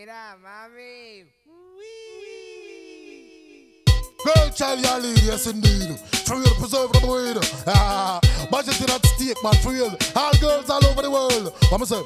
Mira, mami. Girl, child, your lady, yes indeed. For real, preserve the breed. Budget in at stake, man, for real. All girls all over the world. What me say?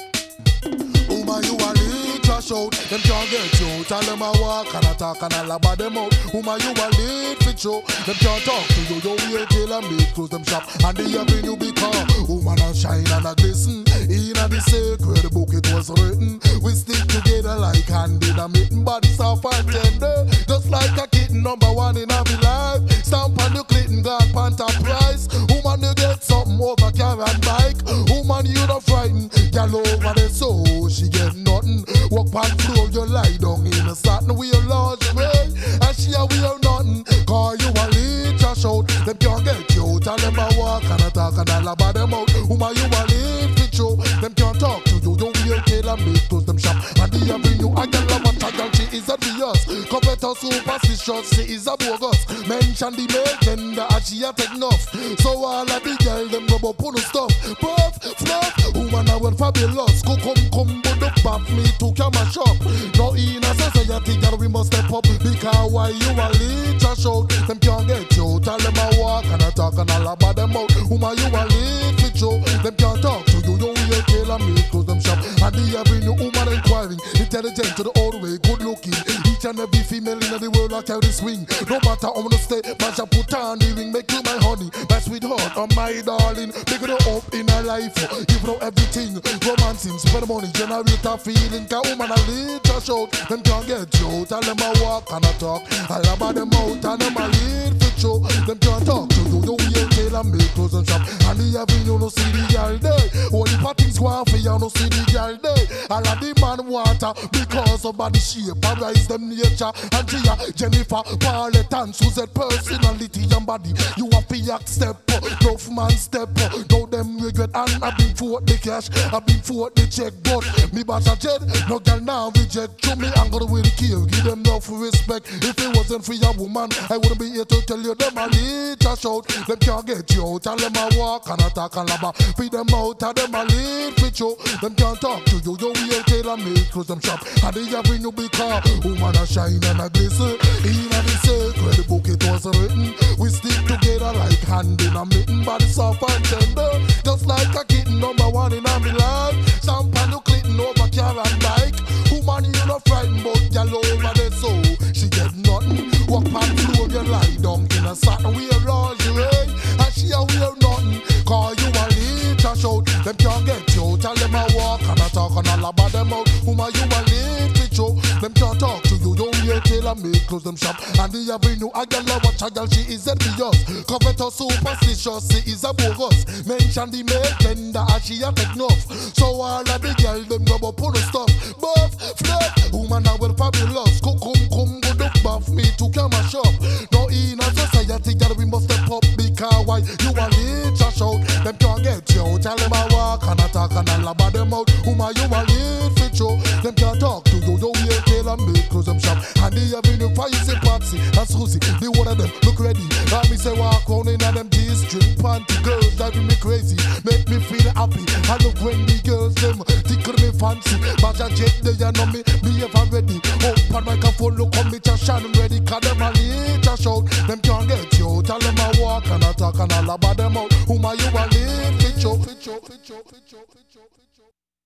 Woman, you a lead trash out. Them can't get you. Tell them I walk and I talk and I lab at them out. Woman, you a lead fit show. Them can't talk to you. You wait till and make close them shop. And the avenue become woman a shine and a glisten. In a the sacred book it was written. We stick together like hand in a mitten. Body soft and tender. Just like a kitten, number one in every life. Stamp on the clinton, God panta price. Woman, you get something over car and bike. Woman, you not frightened. Girl over the soul, she get nothing. Walk on floor, you lie down in a satin. We are lingerie, and she a wear nothing. Call you a lead trash out. Them can't get you. Tell them I walk and I talk and I lab at them out. Woman, you a lead fit show. Them can't talk to you. You wear tail and make close them shop. And the avenue, I get love a girl, she is obvious. Covet her superstitious, she is a bogus. Mention the male gender and she a take enough. So all of the girl, them rub up on the stuff. Puff, fluff, woman I well fabulous. Go come, but up back me to camera shop. No in a society, girl, we must step up. Because why you a lead trash out? Them can't get you. Tell them I walk and I talk and I lab at them out. Woman, you a lead fit show. Them can't talk to you. You will kill and me close them shop. And the avenue, woman inquiring, intelligent to the old way, good looking. Each and every female in the world I carry swing. No matter how much stay, man shall put on the ring. Make you my honey, my sweetheart, or my darling. Make it up in her life, give her everything. Romancing, spend money, generate a feeling. Cause woman a lead trash out, them can't get you. Tell them I walk and I talk, I love them out and them a lead fit show. Them can't talk to you, you will tail and make clothes and shop. And the avenue no see the girl day. All the things go on for you, no see the girl day. All of the man water because of body shape, I rise them nature. And Gia, Jennifer, Paulette and Suzette, personality and body. You have to act step up, enough man step up. Now them regret and I've been for the cash, I've been for the check. But me bash a jet, no girl now reject. Show me anger with the kill, give them enough respect. If it wasn't for your woman, I wouldn't be here to tell you them a lead trash out. Them can't get you out, tell them I walk and I talk and laba. Feed them out, tell them a lead fit show. Them can't talk to you, you will tail and make close them shop. And they have you because woman a shine and a glisten. In a the sacred book it was written. We stick together like hand in a mitten. Body soft and tender, just like a kitten, number one in every life. Stamp on the clinton over car and bike. Woman you not frightened but girl over the soul, she get nothing. Walk on floor, you lie down in a satin. We a lingerie and she a wear nothing. Call you a lead trash out. Them can't get you. Tell them I walk and I talk and I lab at them out. Woman you a lead fit show. Them can't talk to you. You wear tail and make close them shop. And the avenue, a girl love watch a girl, she is envious. Covet her superstitious, she is a bogus. Mention the male gender and she a take enough. So all of the girl them rub up on the stuff. Buff, fluff, woman I well fabulous. Come, good up buff me to camera shop. No in a society, girl we must step up. Because why you a lead trash out? Them can't get you. Tell them I walk and I talk and I lab at them out. Woman you a lead fit show. Them can't talk to you. You wear tail and make close them shop. And the avenue for you say Patsy and Susie, the one of them look ready. Let me say walk round in them G-string panty. Girls driving me crazy, make me feel happy. I look when the girls them tickle me fancy. But I jet they you know me ever ready. Open microphone look on me just shine ready. Cause them a lead trash out. Them can't get you. Tell them I walk and I talk and I lab at them out. Whom are you a lead fit show.